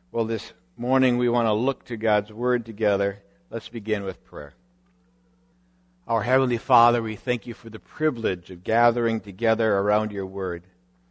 Well, this morning we want to look to God's Word together. Let's begin with prayer. Our Heavenly Father, we thank you for the privilege of gathering together around your Word.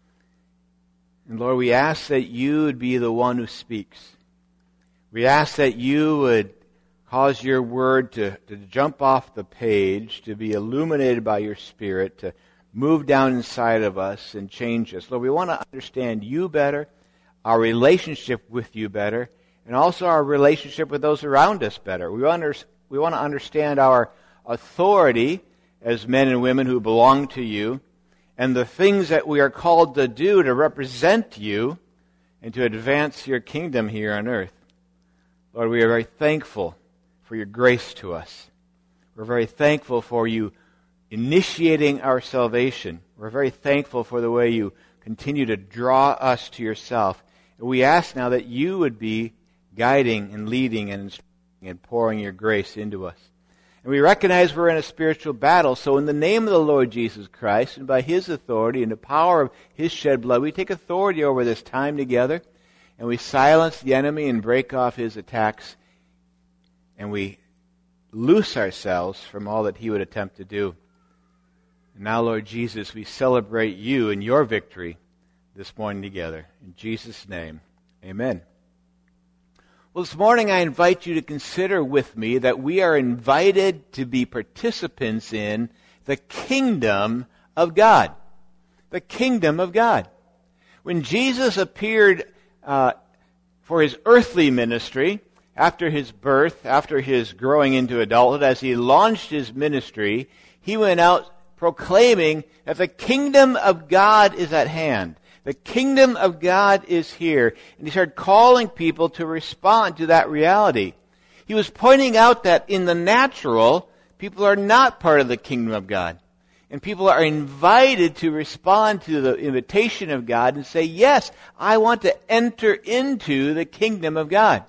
And Lord, we ask that you would be the one who speaks. We ask that you would cause your Word to jump off the page, to be illuminated by your Spirit, to move down inside of us and change us. Lord, we want to understand you better, our relationship with you better, and also our relationship with those around us better. We want to understand our authority as men and women who belong to you, and the things that we are called to do to represent you and to advance your kingdom here on earth. Lord, we are very thankful for your grace to us. We're very thankful for you initiating our salvation. We're very thankful for the way you continue to draw us to yourself. And we ask now that you would be guiding and leading and instructing and pouring your grace into us. And we recognize we're in a spiritual battle, so in the name of the Lord Jesus Christ and by his authority and the power of his shed blood, we take authority over this time together, and we silence the enemy and break off his attacks, and we loose ourselves from all that he would attempt to do. And now, Lord Jesus, we celebrate you and your victory this morning together. In Jesus' name, amen. Well, this morning I invite you to consider with me that we are invited to be participants in the kingdom of God. The kingdom of God. When Jesus appeared for his earthly ministry, after his birth, after his growing into adulthood, as he launched his ministry, he went out proclaiming that the kingdom of God is at hand. The kingdom of God is here. And he started calling people to respond to that reality. He was pointing out that in the natural, people are not part of the kingdom of God. And people are invited to respond to the invitation of God and say, yes, I want to enter into the kingdom of God.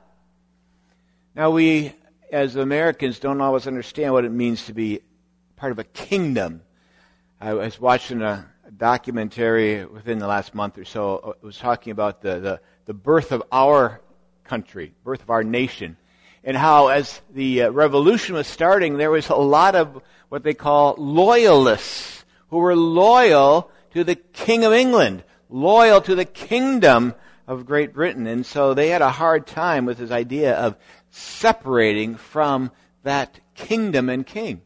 Now we, as Americans, don't always understand what it means to be part of a kingdom. I was watching a documentary within the last month or so. It was talking about the birth of our country, birth of our nation, and how as the revolution was starting, there was a lot of what they call loyalists who were loyal to the King of England, loyal to the kingdom of Great Britain. And so they had a hard time with this idea of separating from that kingdom and king.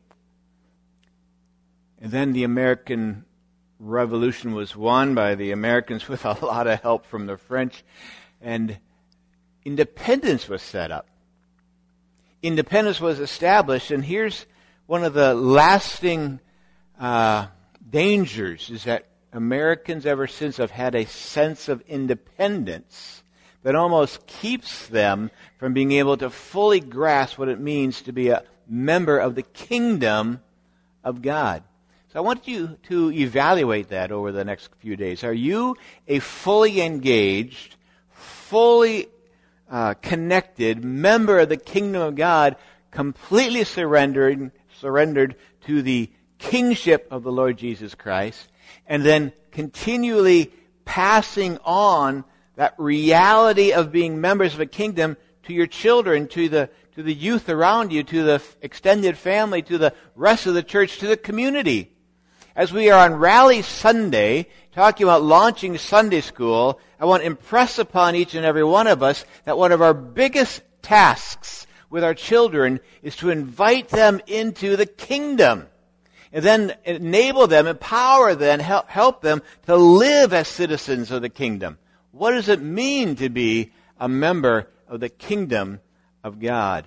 And then the American Revolution was won by the Americans with a lot of help from the French, and independence was set up. Independence was established, and here's one of the lasting dangers, is that Americans ever since have had a sense of independence that almost keeps them from being able to fully grasp what it means to be a member of the kingdom of God. So I want you to evaluate that over the next few days. Are you a fully engaged, fully connected member of the kingdom of God, completely surrendered to the kingship of the Lord Jesus Christ, and then continually passing on that reality of being members of a kingdom to your children, to the youth around you, to the extended family, to the rest of the church, to the community? As we are on Rally Sunday, talking about launching Sunday school, I want to impress upon each and every one of us that one of our biggest tasks with our children is to invite them into the kingdom. And then enable them, empower them, help them to live as citizens of the kingdom. What does it mean to be a member of the kingdom of God?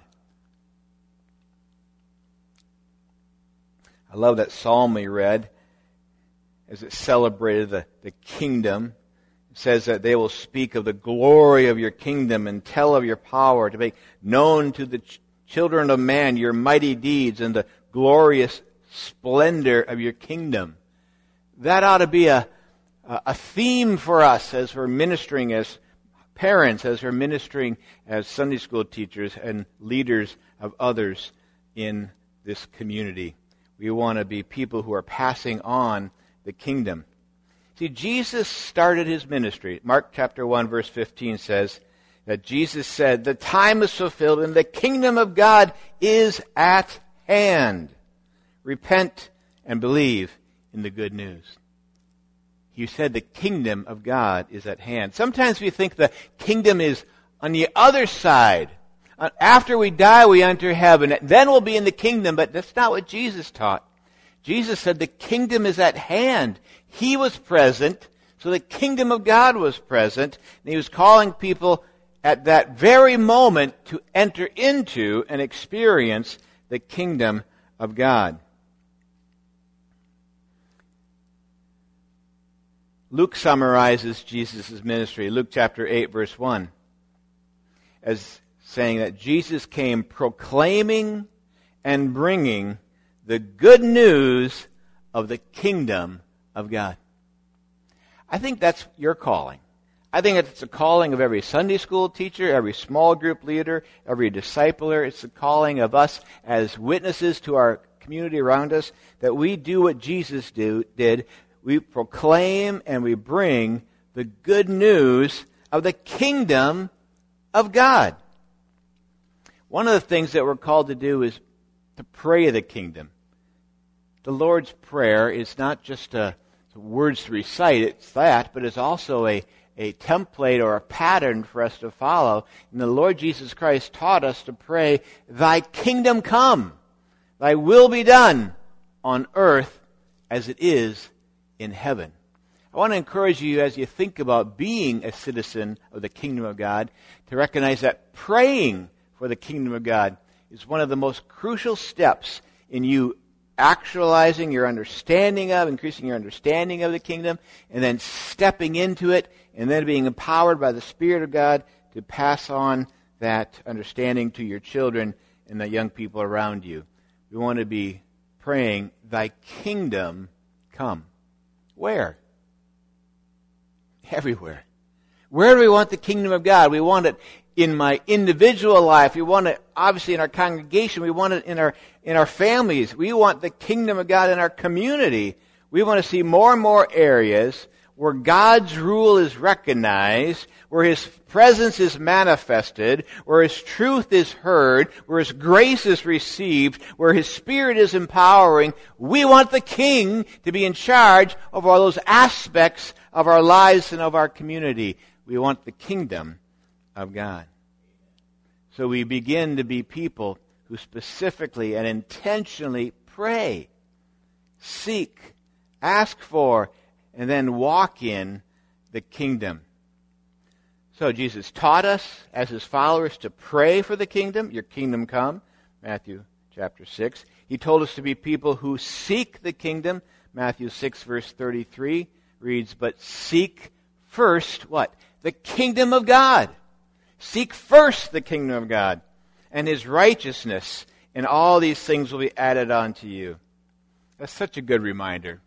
I love that psalm we read as it celebrated the kingdom. It says that they will speak of the glory of your kingdom and tell of your power, to make known to the children of man your mighty deeds and the glorious splendor of your kingdom. That ought to be a theme for us as we're ministering as parents, as we're ministering as Sunday school teachers and leaders of others in this community. We want to be people who are passing on the kingdom. See, Jesus started his ministry. Mark chapter 1 verse 15 says, that Jesus said, the time is fulfilled and the kingdom of God is at hand. Repent and believe in the good news. He said the kingdom of God is at hand. Sometimes we think the kingdom is on the other side. After we die, we enter heaven. Then we'll be in the kingdom, but that's not what Jesus taught. Jesus said the kingdom is at hand. He was present, so the kingdom of God was present, and he was calling people at that very moment to enter into and experience the kingdom of God. Luke summarizes Jesus' ministry, Luke chapter 8, verse 1, as saying that Jesus came proclaiming and bringing the good news of the kingdom of God. I think that's your calling. I think it's a calling of every Sunday school teacher, every small group leader, every discipler. It's the calling of us as witnesses to our community around us, that we do what Jesus did. We proclaim and we bring the good news of the kingdom of God. One of the things that we're called to do is to pray the kingdom. The Lord's Prayer is not just words to recite, it's that, but it's also a template or a pattern for us to follow. And the Lord Jesus Christ taught us to pray, Thy kingdom come, Thy will be done on earth as it is in heaven. I want to encourage you as you think about being a citizen of the kingdom of God to recognize that praying for the kingdom of God is one of the most crucial steps in you actualizing your understanding of, increasing your understanding of the kingdom, and then stepping into it, and then being empowered by the Spirit of God to pass on that understanding to your children and the young people around you. We want to be praying, Thy kingdom come. Where? Everywhere. Where do we want the kingdom of God? We want it in my individual life. We want it obviously in our congregation. We want it in our families. We want the kingdom of God in our community. We want to see more and more areas where God's rule is recognized, where His presence is manifested, where His truth is heard, where His grace is received, where His Spirit is empowering. We want the King to be in charge of all those aspects of our lives and of our community. We want the kingdom of God. So we begin to be people who specifically and intentionally pray, seek, ask for, and then walk in the kingdom. So Jesus taught us as His followers to pray for the kingdom, your kingdom come, Matthew chapter 6. He told us to be people who seek the kingdom. Matthew 6 verse 33 reads, but seek first what? The kingdom of God. Seek first the kingdom of God and His righteousness, and all these things will be added on to you. That's such a good reminder.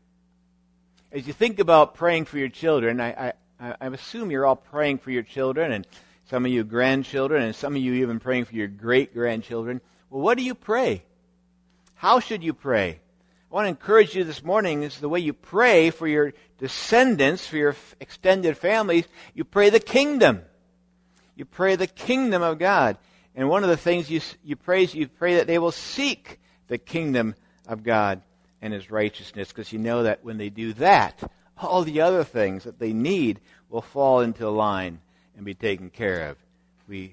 As you think about praying for your children, I assume you're all praying for your children, and some of you grandchildren, and some of you even praying for your great-grandchildren. Well, what do you pray? How should you pray? I want to encourage you this morning is the way you pray for your descendants, for your extended families, you pray the kingdom. You pray the kingdom of God. And one of the things you pray that they will seek the kingdom of God and His righteousness, because you know that when they do that, all the other things that they need will fall into line and be taken care of. We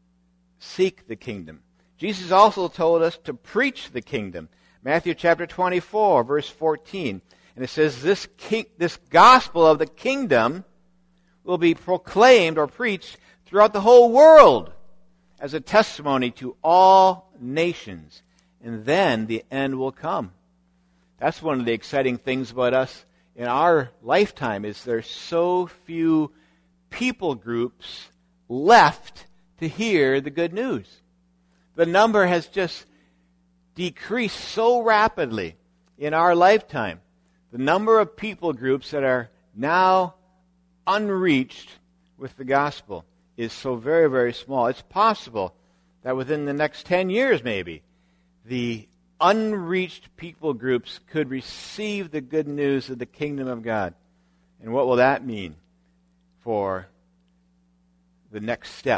seek the kingdom. Jesus also told us to preach the kingdom. Matthew chapter 24, verse 14. And it says, this gospel of the kingdom will be proclaimed or preached throughout the whole world as a testimony to all nations. And then the end will come. That's one of the exciting things about us in our lifetime, is there's so few people groups left to hear the good news. The number has just decreased so rapidly in our lifetime. The number of people groups that are now unreached with the gospel is so very, very small. It's possible that within the next 10 years maybe, the unreached people groups could receive the good news of the kingdom of God. And what will that mean for the next step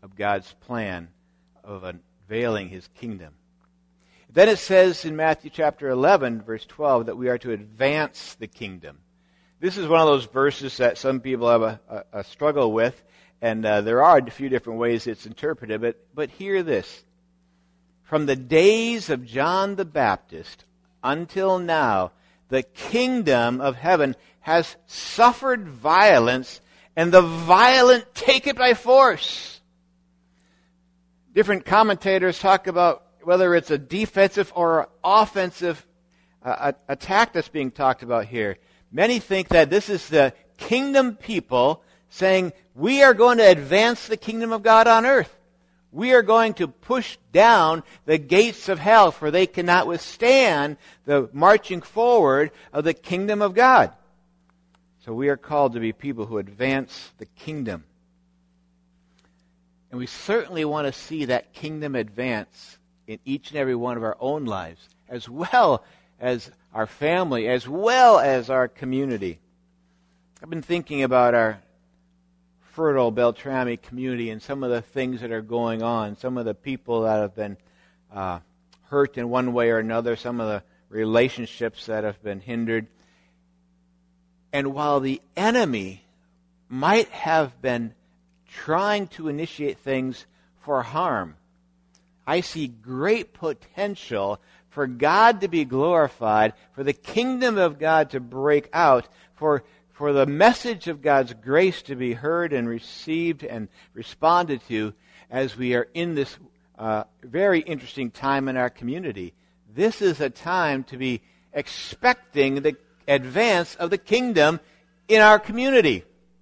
of God's plan of unveiling his kingdom. Then it says in Matthew chapter 11, verse 12, that we are to advance the kingdom. This is one of those verses that some people have a struggle with, and there are a few different ways it's interpreted, but hear this. From the days of John the Baptist until now, the kingdom of heaven has suffered violence, and the violent take it by force. Different commentators talk about whether it's a defensive or offensive attack that's being talked about here. Many think that this is the kingdom people saying, we are going to advance the kingdom of God on earth. We are going to push down the gates of hell, for they cannot withstand the marching forward of the kingdom of God. So we are called to be people who advance the kingdom. And we certainly want to see that kingdom advance in each and every one of our own lives, as well as our family, as well as our community. I've been thinking about our fertile Beltrami community and some of the things that are going on, some of the people that have been hurt in one way or another, some of the relationships that have been hindered. And while the enemy might have been trying to initiate things for harm, I see great potential for God to be glorified, for the kingdom of God to break out, for the message of God's grace to be heard and received and responded to as we are in this very interesting time in our community. This is a time to be expecting the advance of the kingdom in our community.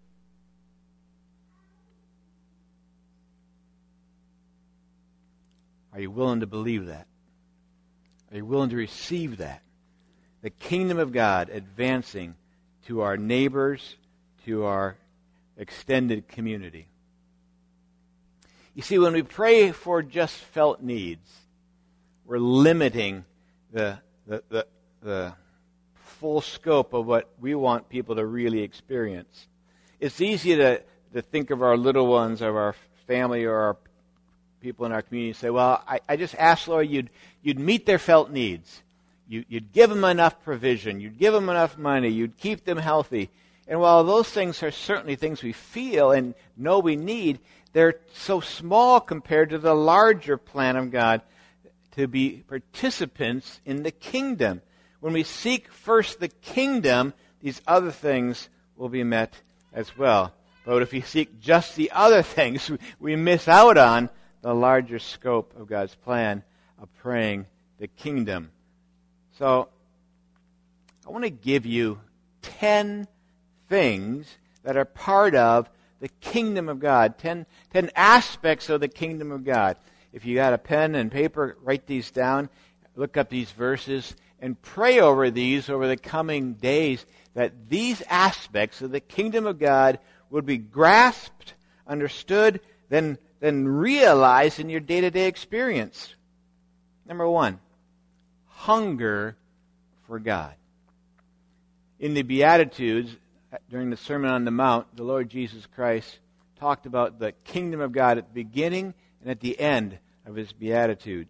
Are you willing to believe that? Are you willing to receive that? The kingdom of God advancing to our neighbors, to our extended community. You see, when we pray for just felt needs, we're limiting the full scope of what we want people to really experience. It's easy to think of our little ones, of our family, or our people in our community and say, well, I just ask, Lord, you'd meet their felt needs. You'd give them enough provision. You'd give them enough money. You'd keep them healthy. And while those things are certainly things we feel and know we need, they're so small compared to the larger plan of God to be participants in the kingdom. When we seek first the kingdom, these other things will be met as well. But if we seek just the other things, we miss out on the larger scope of God's plan of praying the kingdom. So, I want to give you 10 things that are part of the kingdom of God, 10 aspects of the kingdom of God. If you got a pen and paper, write these down, look up these verses, and pray over these over the coming days, that these aspects of the kingdom of God would be grasped, understood, then realized in your day-to-day experience. Number 1, hunger for God. In the Beatitudes, during the Sermon on the Mount, the Lord Jesus Christ talked about the kingdom of God at the beginning and at the end of his Beatitudes.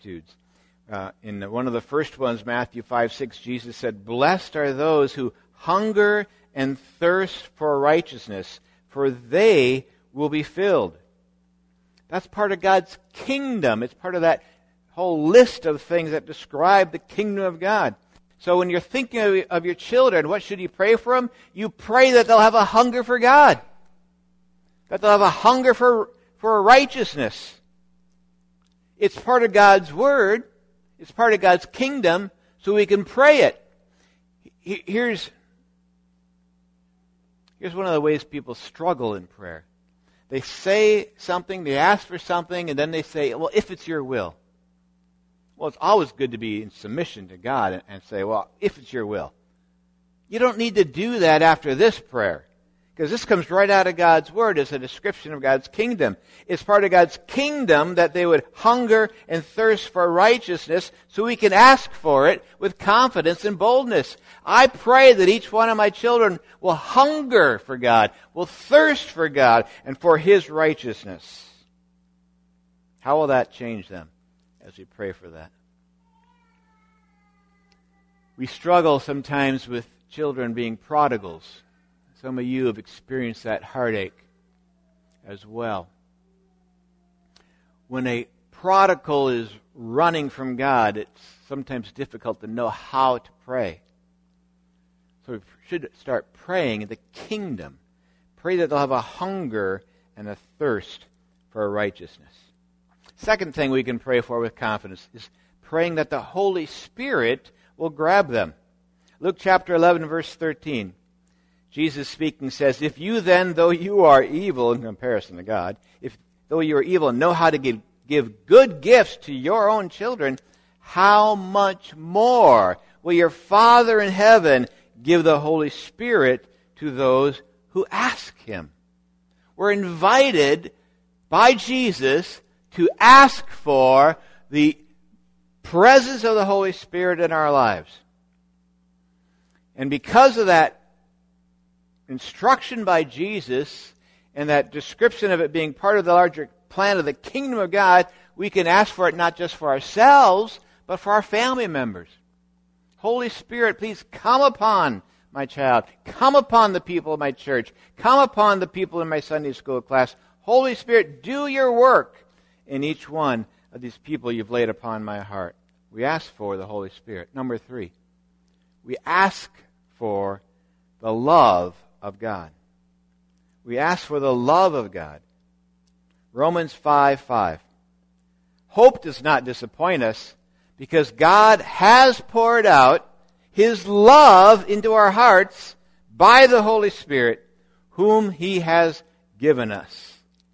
In one of the first ones, Matthew 5:6, Jesus said, "Blessed are those who hunger and thirst for righteousness, for they will be filled." That's part of God's kingdom. It's part of that whole list of things that describe the kingdom of God. So when you're thinking of your children, what should you pray for them? You pray that they'll have a hunger for God. That they'll have a hunger for righteousness. It's part of God's word. It's part of God's kingdom, so we can pray it. Here's one of the ways people struggle in prayer. They say something, they ask for something, and then they say, well, if it's your will. Well, it's always good to be in submission to God and say, well, if it's your will. You don't need to do that after this prayer, because this comes right out of God's word as a description of God's kingdom. It's part of God's kingdom that they would hunger and thirst for righteousness, so we can ask for it with confidence and boldness. I pray that each one of my children will hunger for God, will thirst for God, and for His righteousness. How will that change them as we pray for that? We struggle sometimes with children being prodigals. Some of you have experienced that heartache as well. When a prodigal is running from God, it's sometimes difficult to know how to pray. So we should start praying in the kingdom. Pray that they'll have a hunger and a thirst for righteousness. Second thing we can pray for with confidence is praying that the Holy Spirit will grab them. Luke chapter 11, verse 13. Jesus speaking says, "If you then, though you are evil," in comparison to God, though you are evil and know how to give good gifts to your own children, how much more will your Father in heaven give the Holy Spirit to those who ask Him? We're invited by Jesus to ask for the presence of the Holy Spirit in our lives. And because of that instruction by Jesus and that description of it being part of the larger plan of the kingdom of God, we can ask for it not just for ourselves, but for our family members. Holy Spirit, please come upon my child. Come upon the people of my church. Come upon the people in my Sunday school class. Holy Spirit, do your work in each one of these people you've laid upon my heart. We ask for the Holy Spirit. Number 3, we ask for the love of God. We ask for the love of God. Romans 5:5. Hope does not disappoint us because God has poured out His love into our hearts by the Holy Spirit, whom He has given us.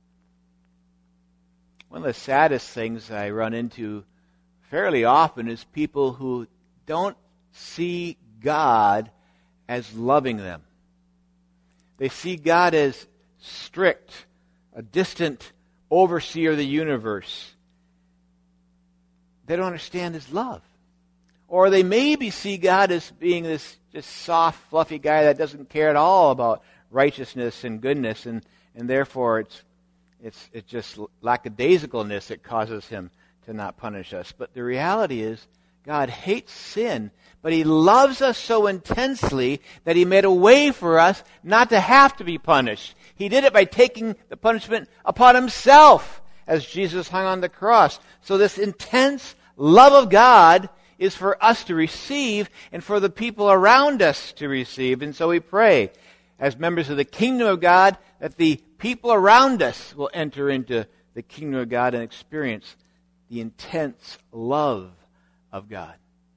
One of the saddest things I run into fairly often is people who don't see God as loving them. They see God as strict, a distant overseer of the universe. They don't understand His love. Or they maybe see God as being this just soft, fluffy guy that doesn't care at all about righteousness and goodness, and therefore it's just lackadaisicalness that causes Him to not punish us. But the reality is, God hates sin, but He loves us so intensely that He made a way for us not to have to be punished. He did it by taking the punishment upon Himself as Jesus hung on the cross. So this intense love of God is for us to receive and for the people around us to receive. And so we pray, as members of the kingdom of God, that the people around us will enter into the kingdom of God and experience the intense love of God.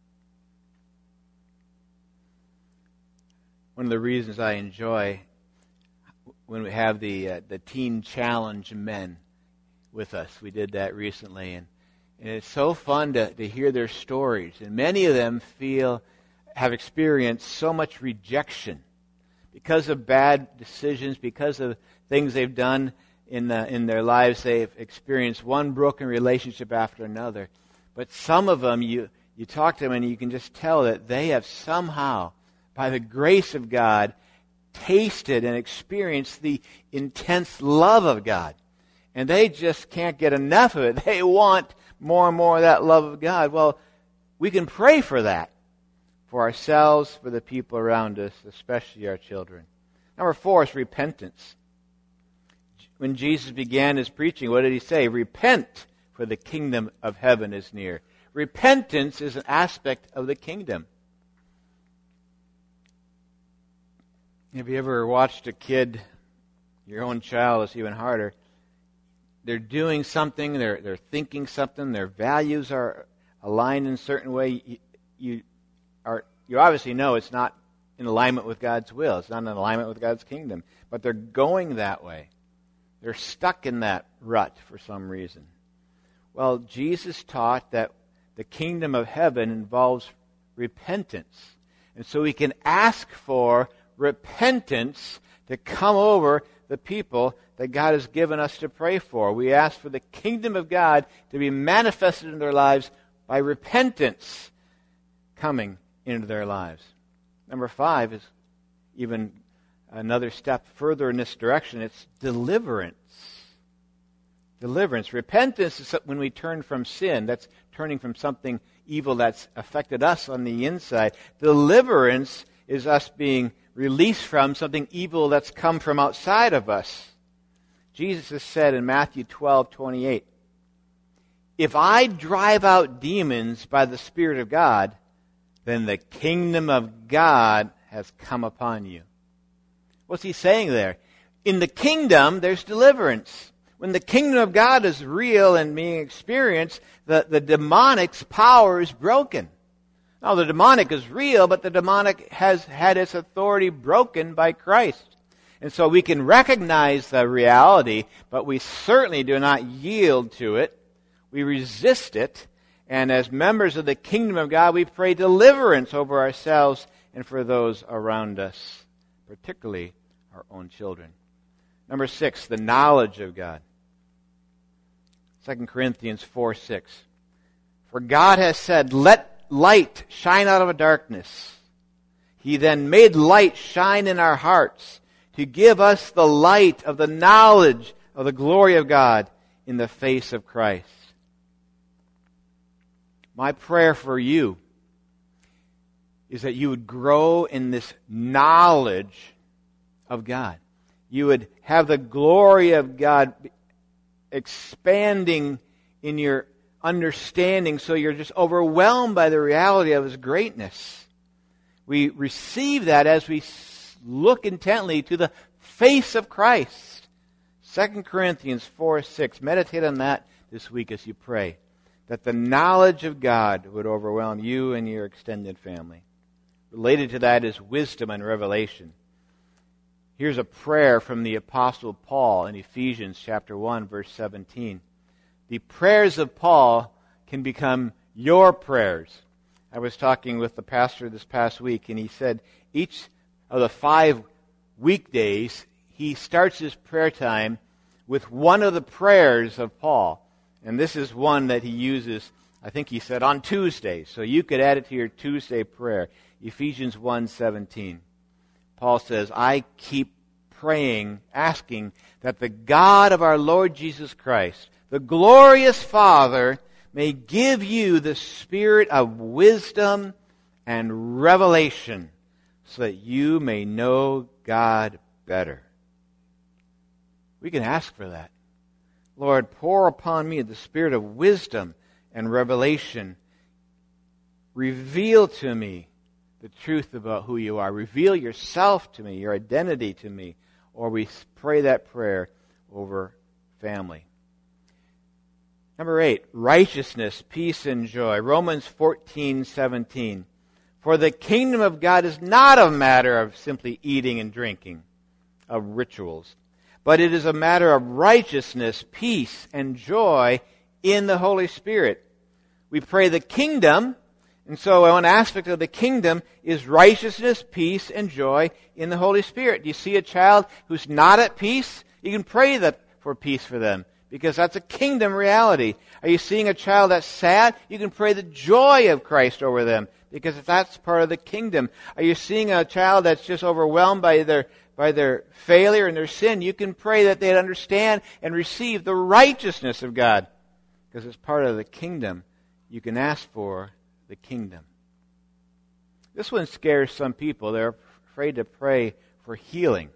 One of the reasons I enjoy when we have the Teen Challenge men with us, we did that recently, and it's so fun to hear their stories. And many of them have experienced so much rejection because of bad decisions, because of things they've done in their lives. They've experienced one broken relationship after another. But some of them, you talk to them and you can just tell that they have somehow, by the grace of God, tasted and experienced the intense love of God. And they just can't get enough of it. They want more and more of that love of God. Well, we can pray for that, for ourselves, for the people around us, especially our children. Number 4 is repentance. When Jesus began His preaching, what did He say? Repent, for the kingdom of heaven is near. Repentance is an aspect of the kingdom. Have you ever watched a kid, your own child, it's even harder. They're doing something, they're thinking something, their values are aligned in a certain way. You obviously know it's not in alignment with God's will. It's not in alignment with God's kingdom. But they're going that way. They're stuck in that rut for some reason. Well, Jesus taught that the kingdom of heaven involves repentance. And so we can ask for repentance to come over the people that God has given us to pray for. We ask for the kingdom of God to be manifested in their lives by repentance coming into their lives. Number 5 is even another step further in this direction. It's deliverance. Deliverance. Repentance is when we turn from sin. That's turning from something evil that's affected us on the inside. Deliverance is us being released from something evil that's come from outside of us. Jesus has said in Matthew 12:28, "If I drive out demons by the Spirit of God, then the kingdom of God has come upon you." What's he saying there? In the kingdom, there's deliverance. When the kingdom of God is real and being experienced, the demonic's power is broken. Now, the demonic is real, but the demonic has had its authority broken by Christ. And so we can recognize the reality, but we certainly do not yield to it. We resist it. And as members of the kingdom of God, we pray deliverance over ourselves and for those around us, particularly our own children. Number 6, the knowledge of God. 2 Corinthians 4:6. "For God has said, 'Let light shine out of darkness.' He then made light shine in our hearts to give us the light of the knowledge of the glory of God in the face of Christ." My prayer for you is that you would grow in this knowledge of God. You would have the glory of God expanding in your understanding so you're just overwhelmed by the reality of His greatness. We receive that as we look intently to the face of Christ. 2 Corinthians 4:6. Meditate on that this week as you pray, that the knowledge of God would overwhelm you and your extended family. Related to that is wisdom and revelation. Here's a prayer from the Apostle Paul in Ephesians chapter 1, verse 17. The prayers of Paul can become your prayers. I was talking with the pastor this past week, and he said each of the 5 weekdays, he starts his prayer time with one of the prayers of Paul. And this is one that he uses, I think he said, on Tuesdays. So you could add it to your Tuesday prayer. Ephesians 1:17. Paul says, "I keep praying, asking that the God of our Lord Jesus Christ, the glorious Father, may give you the spirit of wisdom and revelation so that you may know God better." We can ask for that. Lord, pour upon me the spirit of wisdom and revelation. Reveal to me the truth about who you are. Reveal yourself to me, your identity to me. Or we pray that prayer over family. Number 8, righteousness, peace, and joy. Romans 14:17. "For the kingdom of God is not a matter of simply eating and drinking, of rituals, but it is a matter of righteousness, peace, and joy in the Holy Spirit." We pray the kingdom, and so one aspect of the kingdom is righteousness, peace, and joy in the Holy Spirit. Do you see a child who's not at peace? You can pray for peace for them, because that's a kingdom reality. Are you seeing a child that's sad? You can pray the joy of Christ over them, because that's part of the kingdom. Are you seeing a child that's just overwhelmed by their failure and their sin? You can pray that they'd understand and receive the righteousness of God, because it's part of the kingdom. You can ask for the kingdom. This one scares some people. They're afraid to pray for healing.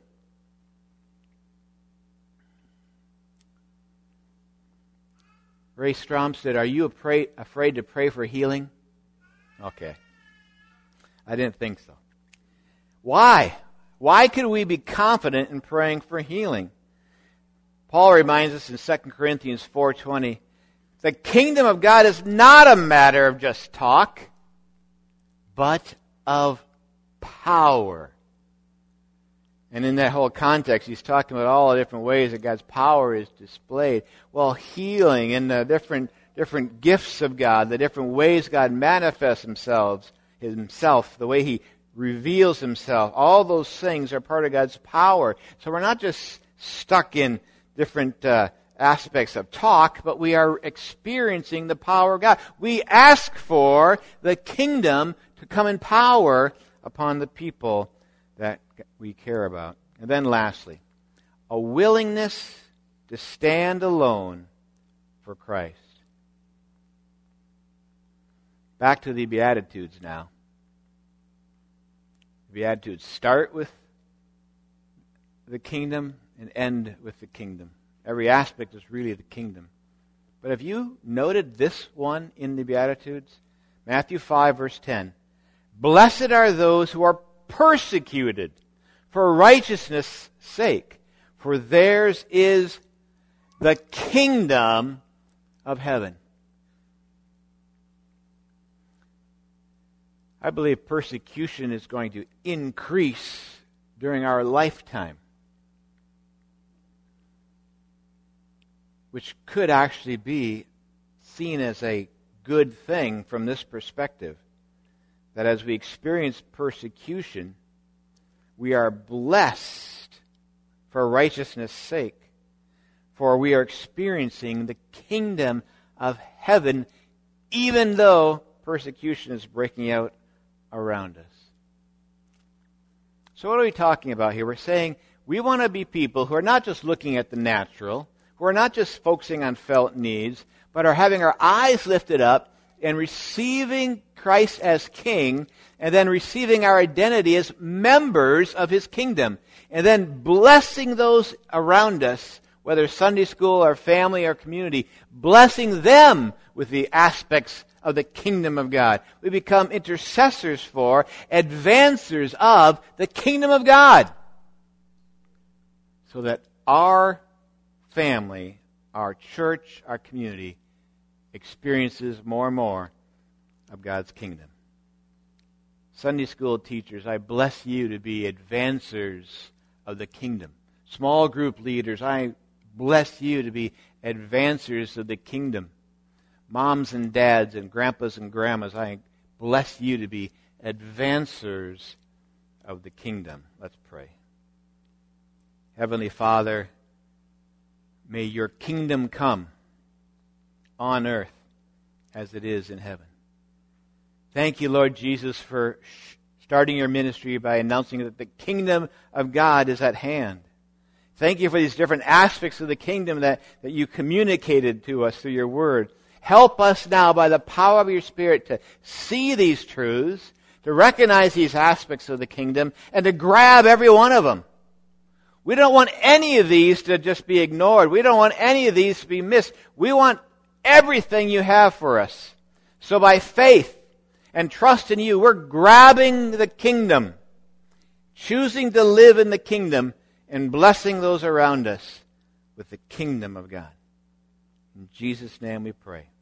Ray Strom said, "Are you afraid to pray for healing?" Okay. I didn't think so. Why? Why could we be confident in praying for healing? Paul reminds us in 2 Corinthians 4:20, the kingdom of God is not a matter of just talk, but of power. And in that whole context, he's talking about all the different ways that God's power is displayed. Well, healing and the different gifts of God, the different ways God manifests himself, the way he reveals himself, all those things are part of God's power. So we're not just stuck in different aspects of talk, but we are experiencing the power of God. We ask for the kingdom to come in power upon the people that we care about. And then lastly, a willingness to stand alone for Christ. Back to the Beatitudes now. The Beatitudes start with the kingdom and end with the kingdom. Every aspect is really the kingdom. But have you noted this one in the Beatitudes? Matthew 5, verse 10. Blessed are those who are persecuted for righteousness' sake, for theirs is the kingdom of heaven. I believe persecution is going to increase during our lifetime, which could actually be seen as a good thing from this perspective, that as we experience persecution, we are blessed for righteousness' sake, for we are experiencing the kingdom of heaven, even though persecution is breaking out around us. So what are we talking about here? We're saying we want to be people who are not just looking at the natural, who are not just focusing on felt needs, but are having our eyes lifted up and receiving Christ as King, and then receiving our identity as members of His kingdom, and then blessing those around us, whether Sunday school or family or community, blessing them with the aspects of the kingdom of God. We become intercessors for, advancers of the kingdom of God, so that our family, our church, our community experiences more and more of God's kingdom. Sunday school teachers, I bless you to be advancers of the kingdom. Small group leaders, I bless you to be advancers of the kingdom. Moms and dads and grandpas and grandmas, I bless you to be advancers of the kingdom. Let's pray. Heavenly Father, may your kingdom come on earth as it is in heaven. Thank you, Lord Jesus, for starting your ministry by announcing that the kingdom of God is at hand. Thank you for these different aspects of the kingdom that you communicated to us through your word. Help us now by the power of your Spirit to see these truths, to recognize these aspects of the kingdom, and to grab every one of them. We don't want any of these to just be ignored. We don't want any of these to be missed. We want everything you have for us. So by faith and trust in you, we're grabbing the kingdom, choosing to live in the kingdom, and blessing those around us with the kingdom of God. In Jesus' name we pray.